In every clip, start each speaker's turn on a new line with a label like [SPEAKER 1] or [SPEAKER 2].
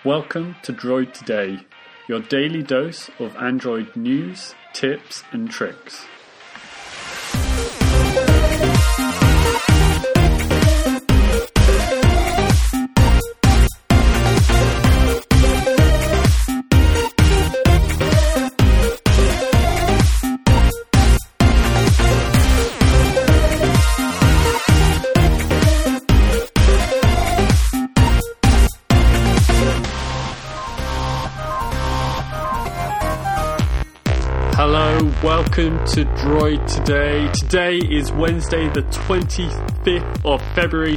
[SPEAKER 1] Welcome to Droid Today, your daily dose of Android news, tips and tricks. Hello, welcome to Droid Today. Today is Wednesday the 25th of February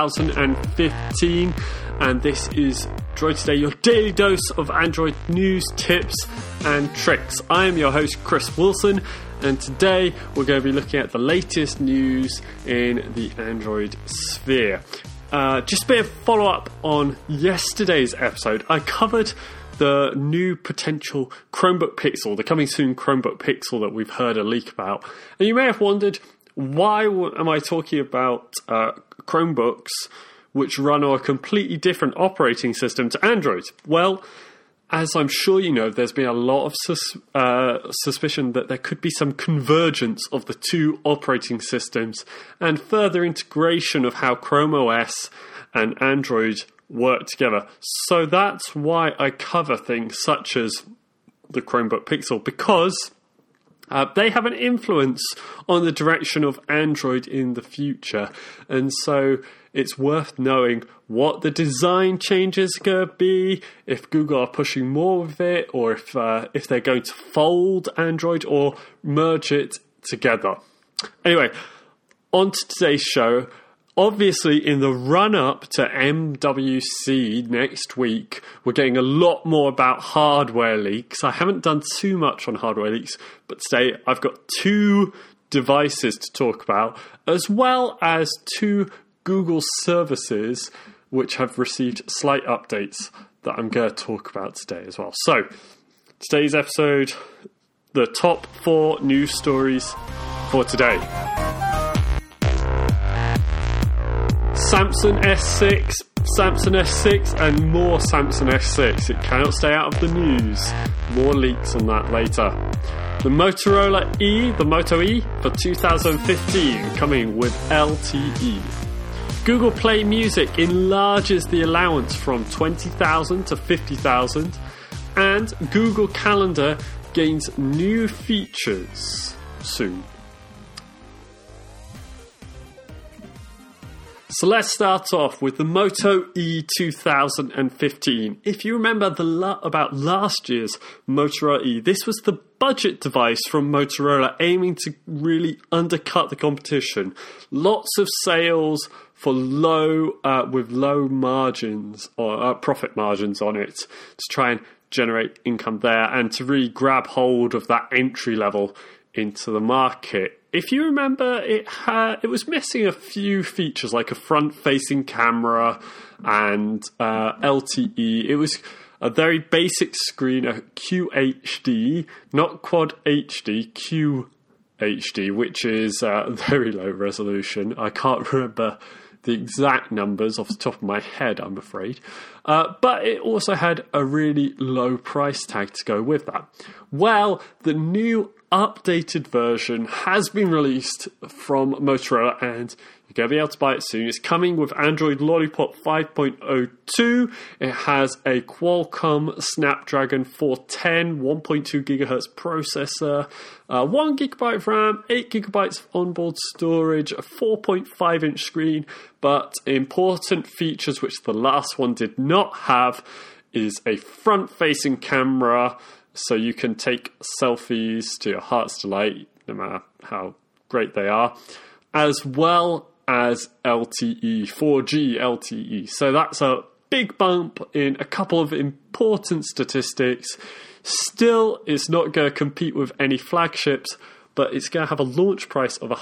[SPEAKER 1] 2015 and this is Droid Today, your daily dose of Android news, tips and tricks. I am your host Chris Wilson and today we're going to be looking at the latest news in the Android sphere. Just a bit of follow-up on yesterday's episode. I covered the new potential Chromebook Pixel, the coming soon Chromebook Pixel that we've heard a leak about. And you may have wondered, why am I talking about Chromebooks which run on a completely different operating system to Android? Well, as I'm sure you know, there's been a lot of suspicion that there could be some convergence of the two operating systems and further integration of how Chrome OS and Android work together. So that's why I cover things such as the Chromebook Pixel, because they have an influence on the direction of Android in the future. And so it's worth knowing what the design changes are going to be, if Google are pushing more with it, or if they're going to fold Android or merge it together. Anyway, on to today's show. Obviously, in the run-up to MWC next week, we're getting a lot more about hardware leaks. I haven't done too much on hardware leaks, but today I've got two devices to talk about, as well as two Google services which have received slight updates that I'm going to talk about today as well. So, today's episode, the top 4 news stories for today. Samsung S6, Samsung S6 and more Samsung S6. It cannot stay out of the news. More leaks on that later. The Motorola E, the Moto E for 2015 coming with LTE. Google Play Music enlarges the allowance from 20,000 to 50,000 and Google Calendar gains new features soon. So let's start off with the Moto E 2015. If you remember about last year's Motorola E, this was the budget device from Motorola aiming to really undercut the competition. Lots of sales for with low margins or profit margins on it to try and generate income there and to really grab hold of that entry level into the market. If you remember, it was missing a few features like a front-facing camera and LTE. It was a very basic screen, a QHD, not Quad HD, QHD, which is very low resolution. I can't remember the exact numbers off the top of my head, I'm afraid. But it also had a really low price tag to go with that. Well, the new updated version has been released from Motorola and you're going to be able to buy it soon. It's coming with Android Lollipop 5.02. It has a Qualcomm Snapdragon 410 1.2 GHz processor, 1 GB of RAM, 8 GB of onboard storage, a 4.5 inch screen, but important features which the last one did not have is a front-facing camera, so you can take selfies to your heart's delight, no matter how great they are, as well as LTE, 4G LTE. So that's a big bump in a couple of important statistics. Still, it's not going to compete with any flagships, but it's going to have a launch price of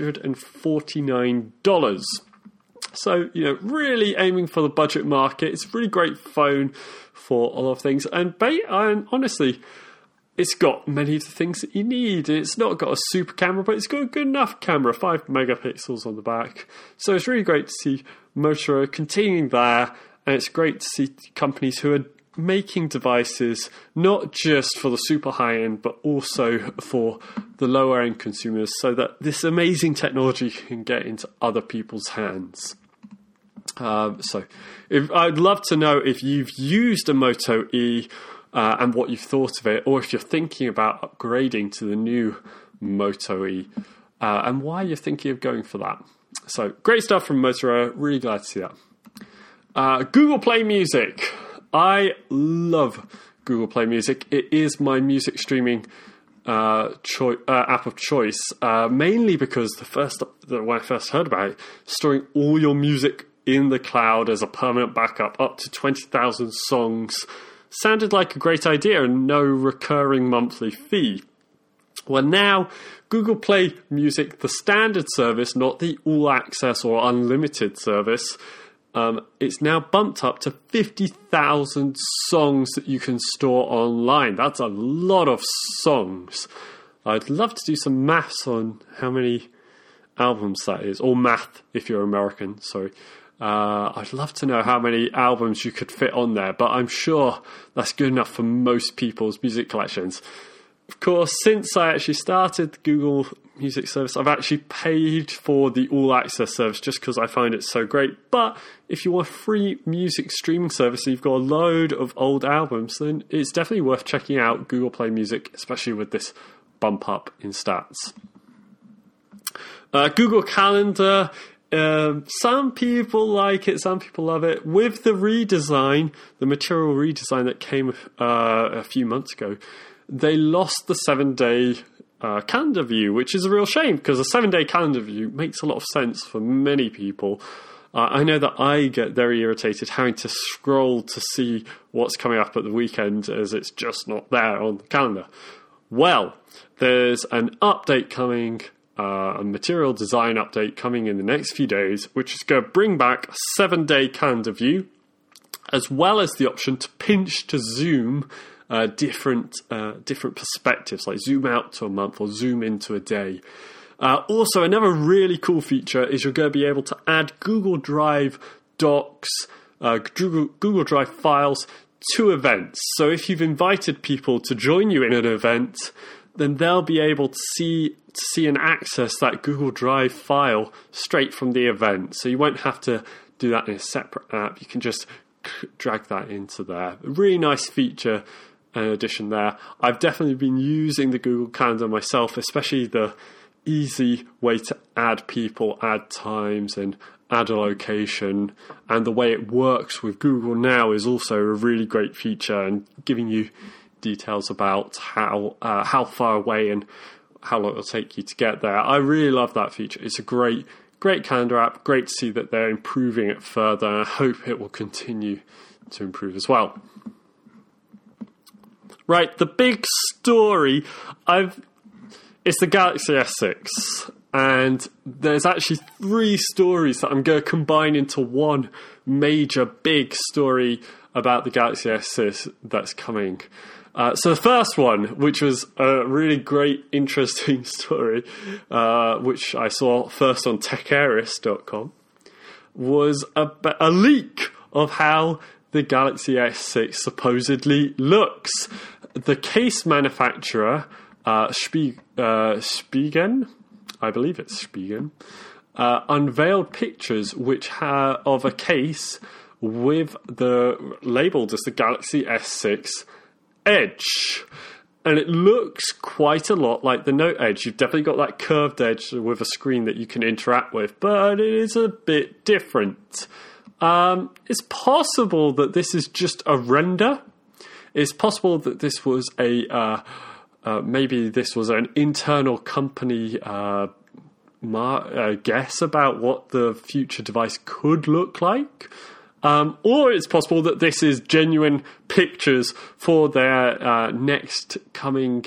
[SPEAKER 1] $149. So, really aiming for the budget market. It's a really great phone for a lot of things. And honestly, it's got many of the things that you need. It's not got a super camera, but it's got a good enough camera, 5 megapixels on the back. So it's really great to see Motorola continuing there And it's great to see companies who are making devices not just for the super high end, but also for the lower end consumers, so that this amazing technology can get into other people's hands. I'd love to know if you've used a Moto E and what you've thought of it, or if you're thinking about upgrading to the new Moto E and why you're thinking of going for that. So great stuff from Motorola. Really glad to see that. Google Play Music. I love Google Play Music. It is my music streaming app of choice, mainly because when I first heard about it, storing all your music in the cloud as a permanent backup up to 20,000 songs sounded like a great idea, and no recurring monthly fee. Well, now Google Play Music, the standard service, not the all access or unlimited service, it's now bumped up to 50,000 songs that you can store online. That's a lot of songs. I'd love to do some maths on how many albums that is, or math if you're American, sorry. I'd love to know how many albums you could fit on there, but I'm sure that's good enough for most people's music collections. Of course, since I actually started the Google Music service, I've actually paid for the All Access service just because I find it so great. But if you want a free music streaming service and you've got a load of old albums, then it's definitely worth checking out Google Play Music, especially with this bump up in stats. Google Calendar. Some people like it, some people love it. With the redesign, the material redesign that came a few months ago, they lost the 7-day calendar view, which is a real shame because a 7-day calendar view makes a lot of sense for many people. I know that I get very irritated having to scroll to see what's coming up at the weekend as it's just not there on the calendar. Well, there's an update coming, a material design update coming in the next few days, which is going to bring back a 7-day calendar view, as well as the option to pinch to zoom different perspectives, like zoom out to a month or zoom into a day. Also, another really cool feature is you're going to be able to add Google Drive docs, Google Drive files to events. So if you've invited people to join you in an event, then they'll be able to see and access that Google Drive file straight from the event. So you won't have to do that in a separate app. You can just drag that into there. A really nice feature and addition there. I've definitely been using the Google Calendar myself, especially the easy way to add people, add times, and add a location. And the way it works with Google Now is also a really great feature, and giving you details about how far away and how long it'll take you to get there. I really love that feature. It's a great calendar app. Great to see that they're improving it further, and I hope it will continue to improve as well. Right, the big story, it's the Galaxy S6, and there's actually 3 stories that I'm going to combine into one major big story about the Galaxy S6 that's coming. So the first one, which was a really great, interesting story, which I saw first on techaris.com, was a leak of how the Galaxy S6 supposedly looks. The case manufacturer, Spigen, I believe it's Spigen, unveiled pictures of a case with labelled as the Galaxy S6 Edge. And it looks quite a lot like the Note Edge. You've definitely got that curved edge with a screen that you can interact with, but it is a bit different. It's possible that this is just a render. It's possible that this was maybe this was an internal company guess about what the future device could look like. Or it's possible that this is genuine pictures for their next coming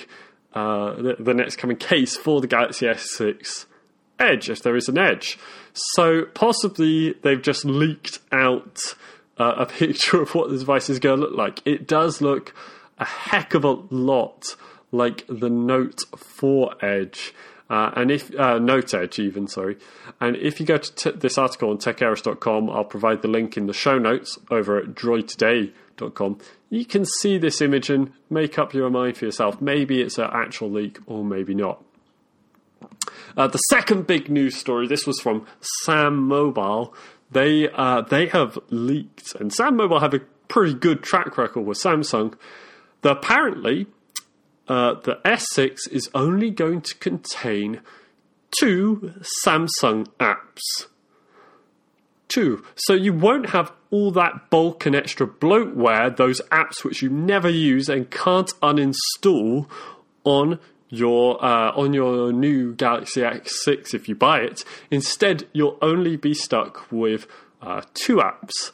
[SPEAKER 1] case for the Galaxy S6 Edge, if there is an Edge. So possibly they've just leaked out a picture of what the device is going to look like. It does look a heck of a lot like the Note 4 Edge. And if Note Edge even, sorry. And if you go to this article on TechEras.com, I'll provide the link in the show notes over at droidtoday.com. You can see this image and make up your mind for yourself. Maybe it's an actual leak or maybe not. The second big news story, this was from Sam Mobile. They have leaked, and Sam Mobile have a pretty good track record with Samsung, that apparently the S6 is only going to contain 2 Samsung apps. 2. So you won't have all that bulk and extra bloatware, those apps which you never use and can't uninstall on your new Galaxy S6 if you buy it. Instead, you'll only be stuck with 2 apps.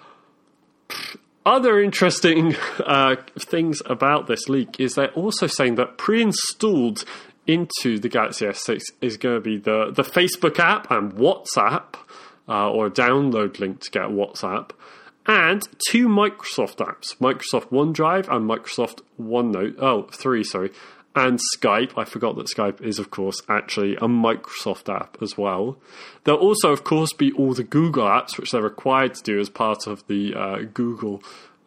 [SPEAKER 1] Other interesting things about this leak is they're also saying that pre-installed into the Galaxy S6 is going to be the Facebook app and WhatsApp, or a download link to get WhatsApp, and 2 Microsoft apps, Microsoft OneDrive and Microsoft OneNote. 3, sorry. And Skype. I forgot that Skype is, of course, actually a Microsoft app as well. There'll also, of course, be all the Google apps, which they're required to do as part of the Google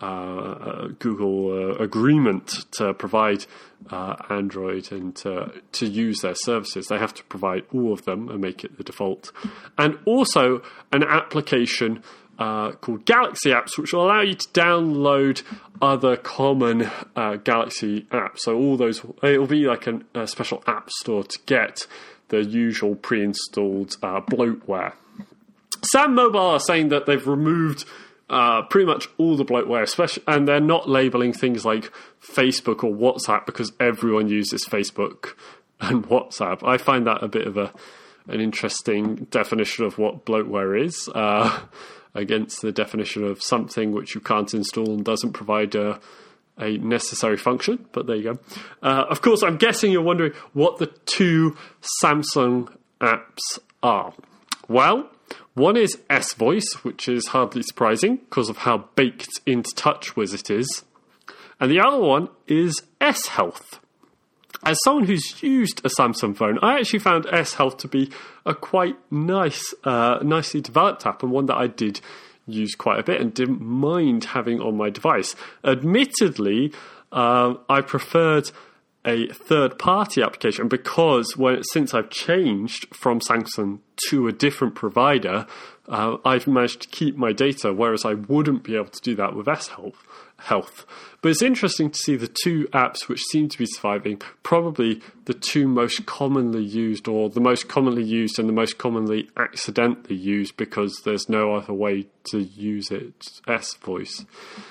[SPEAKER 1] agreement to provide Android and to use their services. They have to provide all of them and make it the default. And also an application called Galaxy Apps, which will allow you to download other common Galaxy apps. So all those, it'll be like a special app store to get the usual pre-installed bloatware. Sam Mobile are saying that they've removed pretty much all the bloatware, especially, and they're not labeling things like Facebook or WhatsApp because everyone uses Facebook and WhatsApp. I find that a bit of an interesting definition of what bloatware is. Against the definition of something which you can't install and doesn't provide a necessary function. But there you go. Of course, I'm guessing you're wondering what the 2 Samsung apps are. Well, one is S-Voice, which is hardly surprising because of how baked into TouchWiz it is. And the other one is S-Health. As someone who's used a Samsung phone, I actually found S-Health to be a quite nicely developed app, and one that I did use quite a bit and didn't mind having on my device. Admittedly, I preferred a third-party application because since I've changed from Samsung to a different provider, I've managed to keep my data, whereas I wouldn't be able to do that with S-Health. But it's interesting to see the 2 apps which seem to be surviving, probably the 2 most commonly used, or the most commonly used and the most commonly accidentally used, because there's no other way to use it, S-Voice.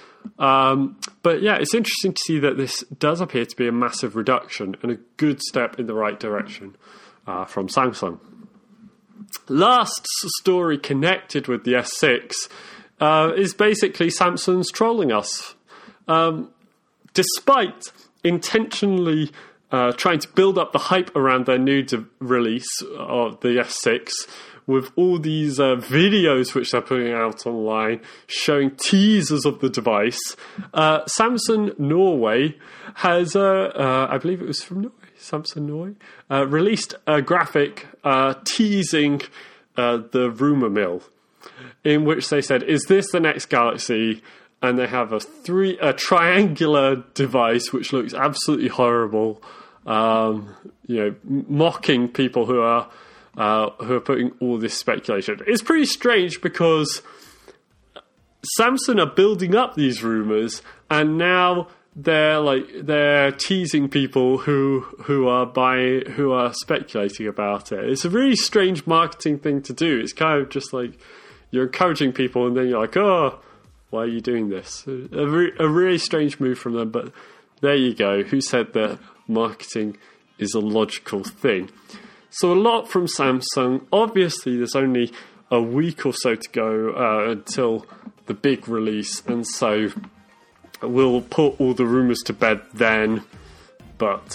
[SPEAKER 1] But yeah, it's interesting to see that this does appear to be a massive reduction and a good step in the right direction from Samsung. Last story connected with the S6 is basically Samsung's trolling us. Despite intentionally trying to build up the hype around their new release of the S6, with all these videos which they're putting out online showing teasers of the device, Samsung Norway has, I believe it was from Norway, Samsung Norway, released a graphic teasing the rumour mill, in which they said, is this the next Galaxy? And they have a triangular device which looks absolutely horrible, mocking people who are putting all this speculation. It's pretty strange because Samsung are building up these rumors, and now they're teasing people who are speculating about it. It's a really strange marketing thing to do. It's kind of just like you're encouraging people, and then you're like, oh, why are you doing this? A really strange move from them, but there you go. Who said that marketing is a logical thing? So a lot from Samsung. Obviously, there's only a week or so to go until the big release, and so we'll put all the rumours to bed then. But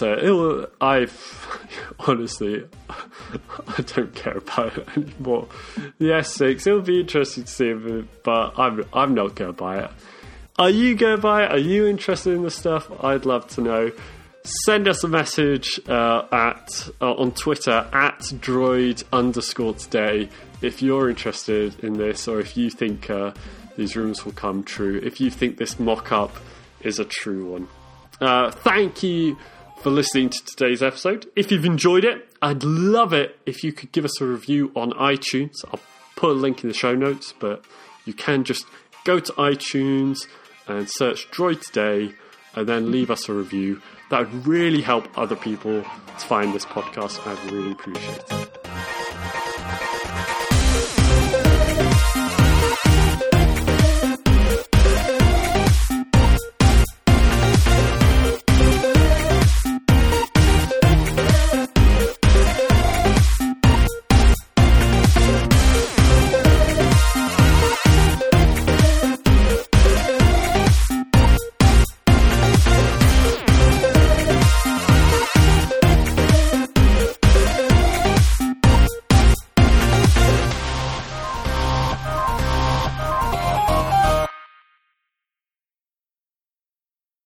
[SPEAKER 1] honestly, I don't care about it anymore. The S6, it'll be interesting to see it, but I'm not going to buy it. Are you going to buy it? Are you interested in the stuff? I'd love to know. send us a message on Twitter at droid_today if you're interested in this, or if you think these rumours will come true, if you think this mock-up is a true one. Thank you for listening to today's episode. If you've enjoyed it, I'd love it if you could give us a review on iTunes. I'll put a link in the show notes, but you can just go to iTunes and search Droid Today and then leave us a review. That would really help other people to find this podcast. I'd really appreciate it.